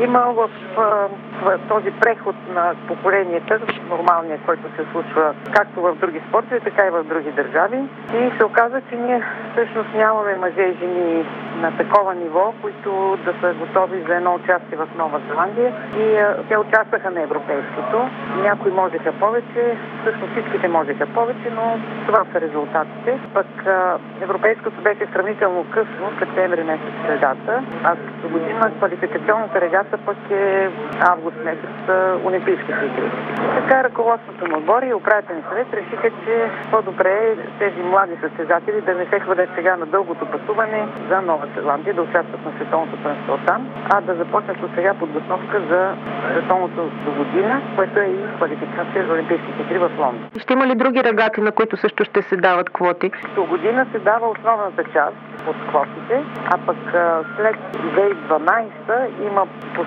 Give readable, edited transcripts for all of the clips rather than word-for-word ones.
Има в този преход на поколенията, нормалния, който се случва както в други спортове, така и в други държави. И се оказа, че ние всъщност нямаме мъже и жени на такова ниво, които да са готови за едно участие в Нова Зеландия. И те участваха на европейското. Някои можеха повече, всъщност всичките можеха повече, но това са резултатите. Пък европейското беше сравнително късно, септември месец средата, а като година квалификационната регата пък е август месец Олимпийските игри. Така ръководството на отбора и управителния съвет решиха, че по-добре тези млади състезатели да не се хвалят сега на дългото пътуване за Нова Зеландия, да участват на световното първенство там, а да започнат от сега подготовка за световното до година, което е и квалификация за Олимпийските игри в Лондон. Ще има ли други регати, на които също ще се дават квоти? До година се дава основната част от квотите, а пък след 2012 има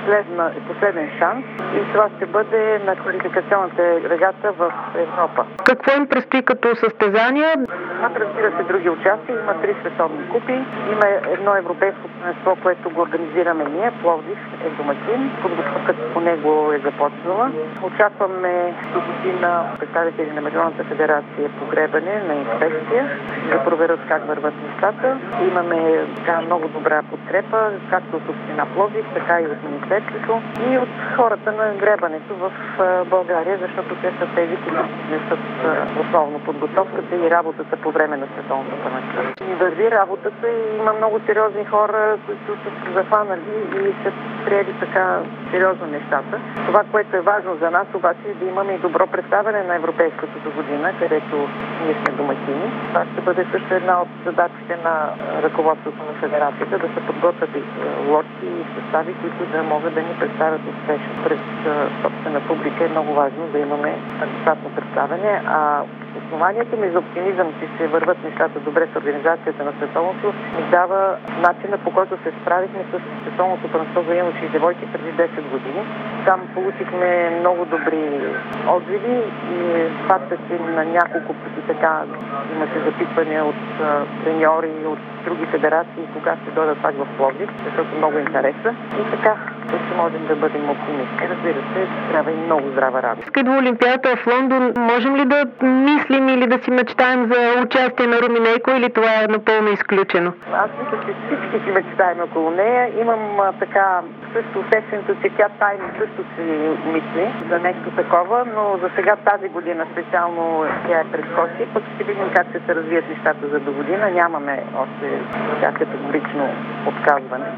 последен шанс и това ще бъде на квалификационната регата в Европа. Какво им предстои като състезания? Разбира се, други участия. Има 3 световни купи. Има едно европейско първенство, което го организираме ние. Пловдив е домакин. Подготовката по него е започнала. Участваме до година представители на Международната федерация по гребане на инспекция да проверят как върват нещата. Имаме много добра подкрепа, както от община Пловдив, така и от Министерството и от хората на гребането в България, защото те са тези, които несат основно подготовката и работата по време на световното първенство. И върви работата и има много сериозни хора, които са се захванали и са приели така сериозно нещата. Това, което е важно за нас обаче е да имаме и добро представяне на европейското до година, където ние сме домакини. Това ще бъде също една от задачите на ръководството на федерацията, да се подготвят и лодки и състави, които да могат да ни представят успешно пред собствена публика. Е много важно да имаме достатъчно представяне, а основанието ми за оптимизъм, че ще върват нещата добре с организацията на световното, ми дава начина, по който се справихме с световното първенство за юноши и девойки преди 10 години. Там получихме много добри отзиви и факта, че на няколко пъти така имаше запитвания от треньори и от други федерации, кога ще дойдат пак в Пловдив, защото много им хареса. И така ще можем да бъдем оптимисти. Разбира се, трябва и много здрава работа. Скайбол Олимпиадата в Лондон, можем ли да мислим или да си мечтаем за участие на Руминейко или това е напълно изключено? Аз мисля, че всички си мечтаем около нея. Имам така също усещането, че тя тайно също си мисли за нещо такова, но за сега тази година специално тя е предскочи, пък ще видим как ще се развият нещата за до година. Нямаме още категорично отказване.